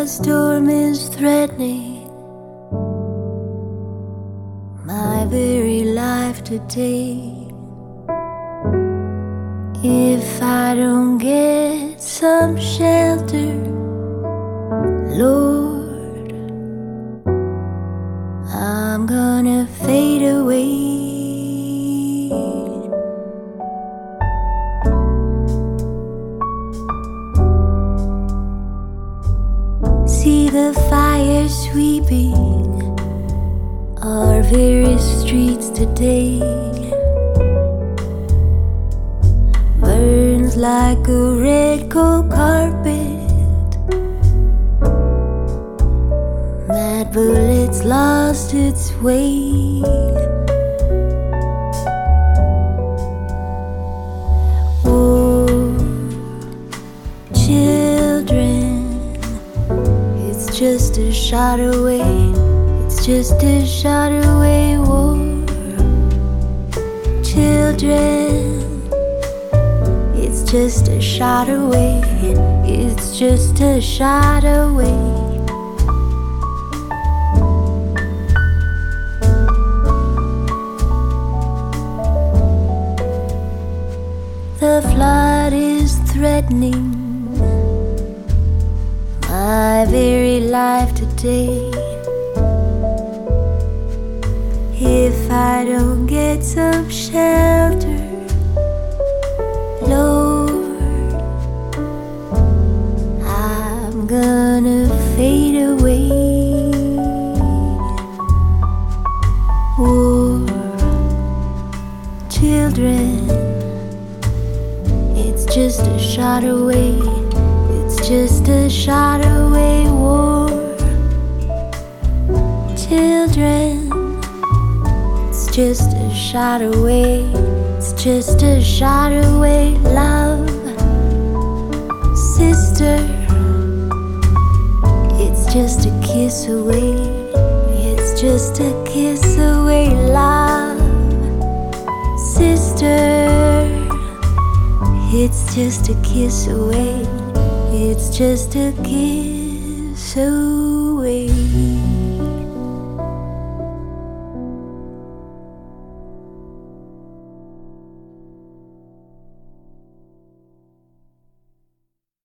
A storm is threatening my very life today. If I don't get some shelter, Lord, I'm gonna fade away. See the fire sweeping our very streets today. Burns like a red cold carpet. Mad bullets lost its way. Oh, children, it's just a shot away. It's just a shot away. War, children, it's just a shot away. It's just a shot away. The flood is threatening my very life today. If I don't get some shelter, Lord, I'm gonna fade away. War, children, it's just a shot away. It's just a shot away. War, children, it's just a shot away. It's just a shot away. Love, sister, it's just a kiss away. It's just a kiss away. Love, sister, it's just a kiss away. It's just a kiss away.